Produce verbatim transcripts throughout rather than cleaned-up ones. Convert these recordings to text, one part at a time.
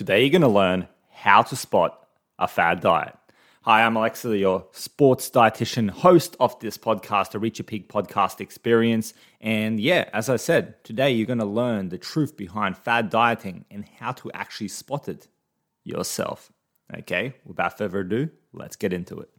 Today you're going to learn how to spot a fad diet. Hi, I'm Alexa, your sports dietitian, host of this podcast, the Reach Your Peak podcast experience. And yeah, as I said, today you're going to learn the truth behind fad dieting and how to actually spot it yourself. Okay, without further ado, let's get into it.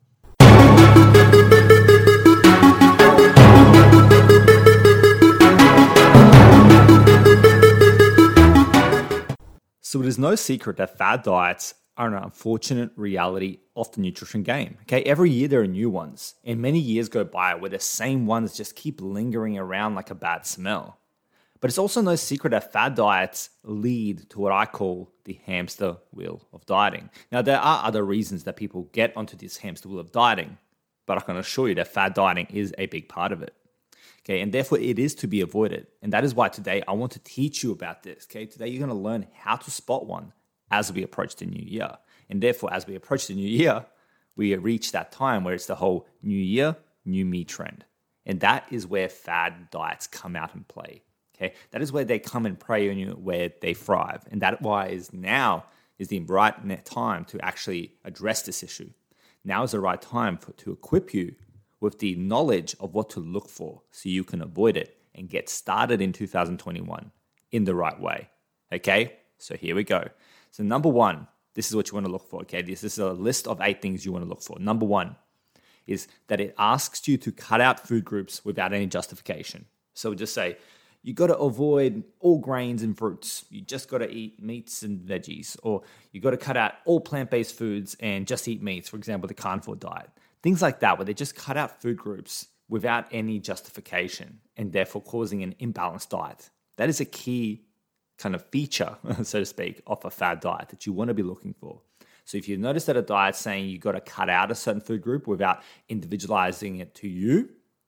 So it is no secret that fad diets are an unfortunate reality of the nutrition game. Okay, every year there are new ones, and many years go by where the same ones just keep lingering around like a bad smell. But it's also no secret that fad diets lead to what I call the hamster wheel of dieting. Now, there are other reasons that people get onto this hamster wheel of dieting, but I can assure you that fad dieting is a big part of it. Okay, and therefore it is to be avoided. And that is why today I want to teach you about this. Okay, today you're going to learn how to spot one as we approach the new year. And therefore, as we approach the new year, we reach that time where it's the whole new year, new me trend. And that is where fad diets come out and play. Okay, that is where they come and prey on you, where they thrive. And that why is now is the right time to actually address this issue. Now is the right time for, to equip you with the knowledge of what to look for so you can avoid it and get started in two thousand twenty-one in the right way. Okay, so here we go. So number one, this is what you want to look for. Okay, this is a list of eight things you want to look for. Number one is that it asks you to cut out food groups without any justification. So just say, you got to avoid all grains and fruits. You just got to eat meats and veggies. Or you got to cut out all plant-based foods and just eat meats. For example, the carnivore diet. Things like that, where they just cut out food groups without any justification and therefore causing an imbalanced diet. That is a key kind of feature, so to speak, of a fad diet that you want to be looking for. So if you notice that a diet's saying you got to cut out a certain food group without individualizing it to you,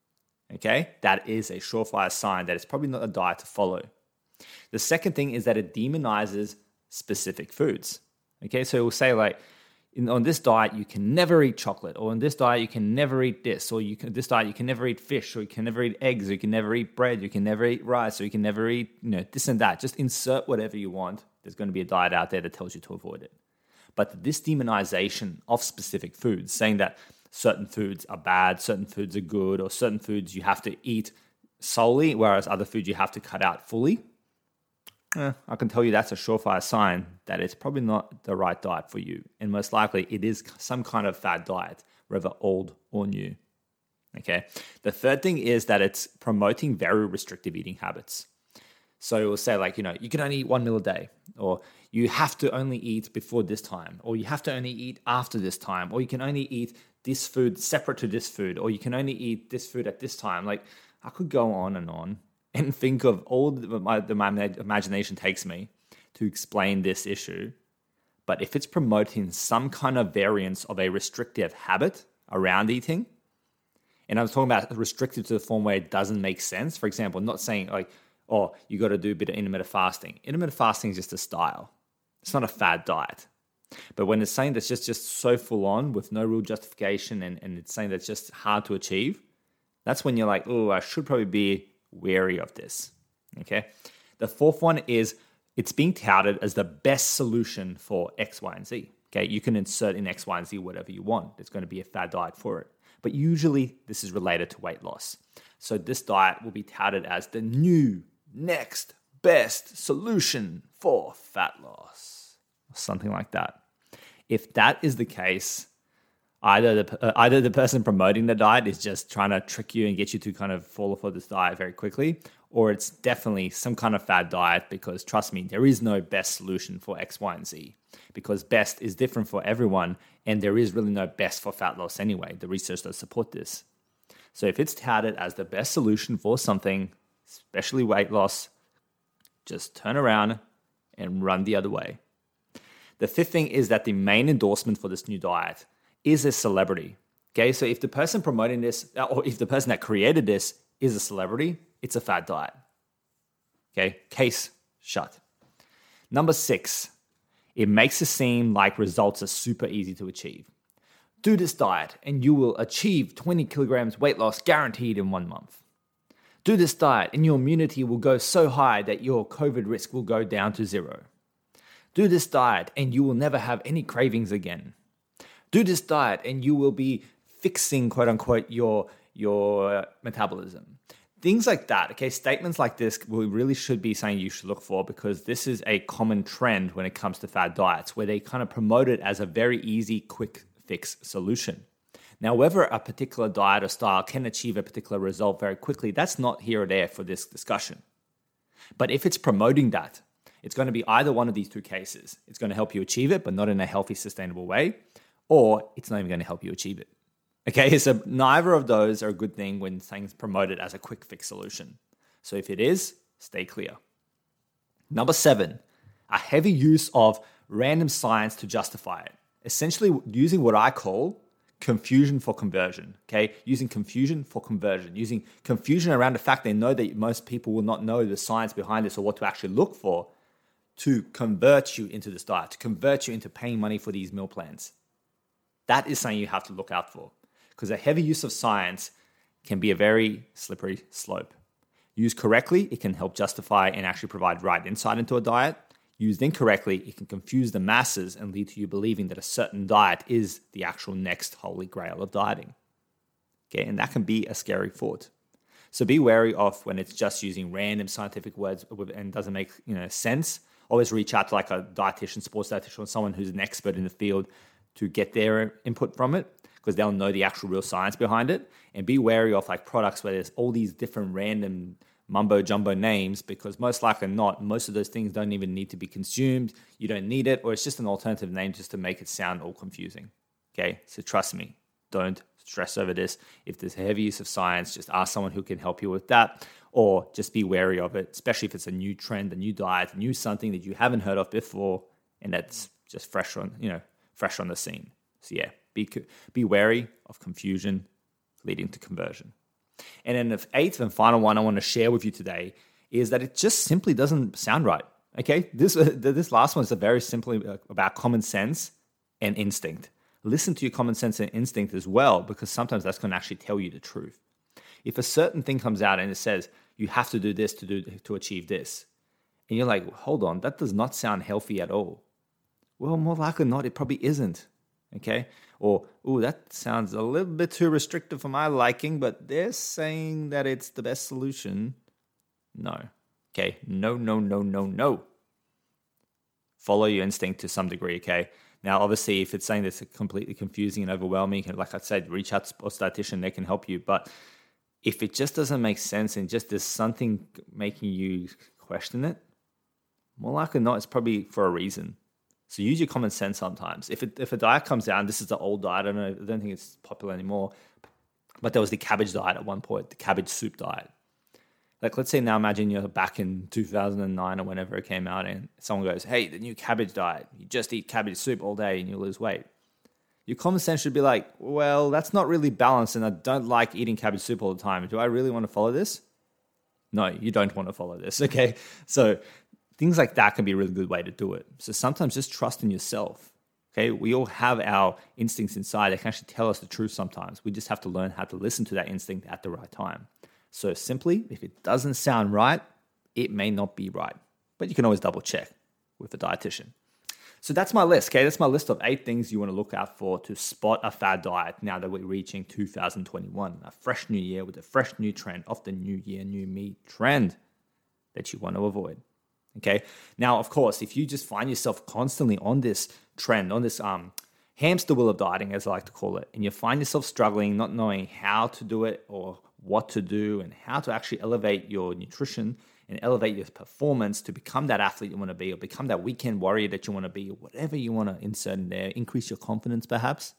okay, that is a surefire sign that it's probably not a diet to follow. The second thing is that it demonizes specific foods. Okay, so it will say like, In, on this diet, you can never eat chocolate, or on this diet, you can never eat this, or you can this diet, you can never eat fish, or you can never eat eggs, or you can never eat bread, you can never eat rice, or you can never eat, you know, this and that. Just insert whatever you want. There's going to be a diet out there that tells you to avoid it. But this demonization of specific foods, saying that certain foods are bad, certain foods are good, or certain foods you have to eat solely, whereas other foods you have to cut out fully, Eh, I can tell you that's a surefire sign that it's probably not the right diet for you. And most likely it is some kind of fad diet, whether old or new. Okay. The third thing is that it's promoting very restrictive eating habits. So it will say like, you know, you can only eat one meal a day, or you have to only eat before this time, or you have to only eat after this time, or you can only eat this food separate to this food, or you can only eat this food at this time. Like I could go on and on and think of all that my, my imagination takes me to explain this issue. But if it's promoting some kind of variance of a restrictive habit around eating, and I'm talking about restricted to the form where it doesn't make sense. For example, not saying like, oh, you got to do a bit of intermittent fasting. Intermittent fasting is just a style. It's not a fad diet. But when it's saying that's just, just so full on with no real justification, and, and it's saying that's just hard to achieve, that's when you're like, oh, I should probably be wary of this. Okay. The fourth one is it's being touted as the best solution for X, Y, and Z. Okay. You can insert in X, Y, and Z whatever you want. There's going to be a fad diet for it. But usually this is related to weight loss. So this diet will be touted as the new, next, best solution for fat loss. Or something like that. If that is the case, Either the uh, either the person promoting the diet is just trying to trick you and get you to kind of fall for this diet very quickly, or it's definitely some kind of fad diet, because trust me, there is no best solution for X, Y, and Z, because best is different for everyone, and there is really no best for fat loss anyway. The research does support this. So if it's touted as the best solution for something, especially weight loss, just turn around and run the other way. The fifth thing is that the main endorsement for this new diet is a celebrity. Okay, so if the person promoting this, or if the person that created this is a celebrity, it's a fad diet. Okay, case shut. Number six, it makes it seem like results are super easy to achieve. Do this diet and you will achieve twenty kilograms weight loss guaranteed in one month. Do this diet and your immunity will go so high that your COVID risk will go down to zero. Do this diet and you will never have any cravings again. Do this diet and you will be fixing, quote unquote, your, your metabolism. Things like that, okay? Statements like this we really should be saying you should look for, because this is a common trend when it comes to fad diets, where they kind of promote it as a very easy, quick fix solution. Now, whether a particular diet or style can achieve a particular result very quickly, that's not here or there for this discussion. But if it's promoting that, it's going to be either one of these two cases. It's going to help you achieve it, but not in a healthy, sustainable way, or it's not even going to help you achieve it. Okay, so neither of those are a good thing when things promoted as a quick fix solution. So if it is, stay clear. Number seven, a heavy use of random science to justify it. Essentially using what I call confusion for conversion, okay? Using confusion for conversion, using confusion around the fact they know that most people will not know the science behind this or what to actually look for to convert you into this diet, to convert you into paying money for these meal plans. That is something you have to look out for, because a heavy use of science can be a very slippery slope. Used correctly, it can help justify and actually provide right insight into a diet. Used incorrectly, it can confuse the masses and lead to you believing that a certain diet is the actual next holy grail of dieting. Okay, and that can be a scary thought. So be wary of when it's just using random scientific words and doesn't make, you know, sense. Always reach out to like a dietitian, sports dietitian, or someone who's an expert in the field to get their input from it, because they'll know the actual real science behind it. And be wary of like products where there's all these different random mumbo jumbo names, because most likely not, most of those things don't even need to be consumed. You don't need it, or it's just an alternative name just to make it sound all confusing. Okay, so trust me, don't stress over this. If there's a heavy use of science, just ask someone who can help you with that, or just be wary of it, especially if it's a new trend, a new diet, a new something that you haven't heard of before, and that's just fresh on, you know, fresh on the scene. So yeah, be be wary of confusion leading to conversion. And then the eighth and final one I want to share with you today is that it just simply doesn't sound right. Okay, this this last one is a very simply about common sense and instinct. Listen to your common sense and instinct as well, because sometimes that's going to actually tell you the truth. If a certain thing comes out and it says you have to do this to do to achieve this, and you're like, hold on, that does not sound healthy at all. Well, more likely than not, it probably isn't. Okay, or oh, that sounds a little bit too restrictive for my liking, but they're saying that it's the best solution. No. Okay, no, no, no, no, no. Follow your instinct to some degree, okay? Now, obviously, if it's saying that's completely confusing and overwhelming, like I said, reach out to a sports dietitian, they can help you. But if it just doesn't make sense and just there's something making you question it, more likely than not, it's probably for a reason. So use your common sense sometimes. If it, if a diet comes out, and this is the old diet, I don't know, I don't think it's popular anymore, but there was the cabbage diet at one point, the cabbage soup diet. Like, let's say now imagine you're back in two thousand nine or whenever it came out, and someone goes, hey, the new cabbage diet, you just eat cabbage soup all day and you lose weight. Your common sense should be like, well, that's not really balanced, and I don't like eating cabbage soup all the time. Do I really want to follow this? No, you don't want to follow this, okay? So things like that can be a really good way to do it. So sometimes just trust in yourself. Okay, we all have our instincts inside. They can actually tell us the truth sometimes. We just have to learn how to listen to that instinct at the right time. So simply, if it doesn't sound right, it may not be right. But you can always double check with a dietitian. So that's my list, okay? That's my list of eight things you want to look out for to spot a fad diet now that we're reaching two thousand twenty-one. A fresh new year with a fresh new trend of the new year, new me trend that you want to avoid. Okay. Now, of course, if you just find yourself constantly on this trend, on this um, hamster wheel of dieting, as I like to call it, and you find yourself struggling, not knowing how to do it or what to do and how to actually elevate your nutrition and elevate your performance to become that athlete you want to be, or become that weekend warrior that you want to be, or whatever you want to insert in there, increase your confidence perhaps,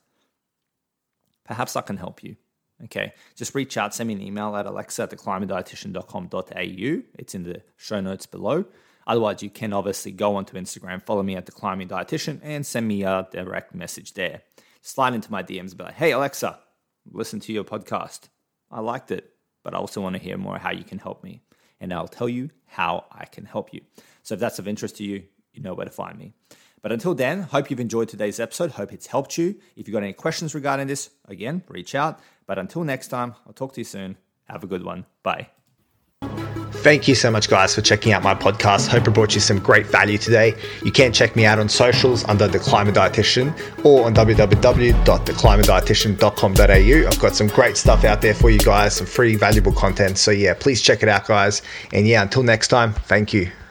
perhaps I can help you. Okay, just reach out, send me an email at alexa at the climbing dietitian dot com dot a u. It's in the show notes below. Otherwise, you can obviously go onto Instagram, follow me at The Climbing Dietitian, and send me a direct message there. Slide into my D Ms and be like, hey, Alexa, listen to your podcast. I liked it, but I also want to hear more how you can help me. And I'll tell you how I can help you. So if that's of interest to you, you know where to find me. But until then, hope you've enjoyed today's episode. Hope it's helped you. If you've got any questions regarding this, again, reach out. But until next time, I'll talk to you soon. Have a good one. Bye. Thank you so much, guys, for checking out my podcast. Hope I brought you some great value today. You can check me out on socials under The Climate Dietitian or on w w w dot the climate dietitian dot com dot a u. I've got some great stuff out there for you guys, some free valuable content. So yeah, please check it out, guys. And yeah, until next time, thank you.